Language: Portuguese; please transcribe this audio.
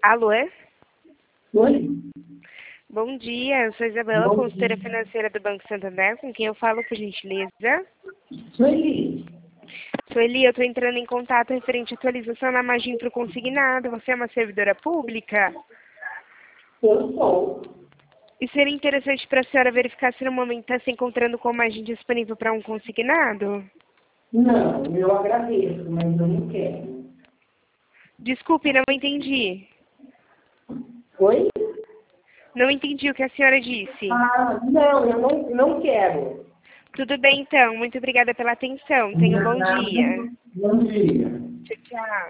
Alô? Oi? Bom dia, eu sou Isabela, Bom consultora dia. financeira do Banco Santander, com quem eu falo, por gentileza. Sueli, Sueli, eu estou entrando em contato referente à atualização na margem para o consignado. Você é uma servidora pública? eu sou. E seria interessante para a senhora verificar se no momento está se encontrando com margem disponível para um consignado? Não, eu agradeço, mas eu não quero. Desculpe, não entendi. Oi? Não entendi o que a senhora disse. Não, eu não quero. Tudo bem, então. Muito obrigada pela atenção. Tenha um bom dia. Bom dia. Tchau, tchau.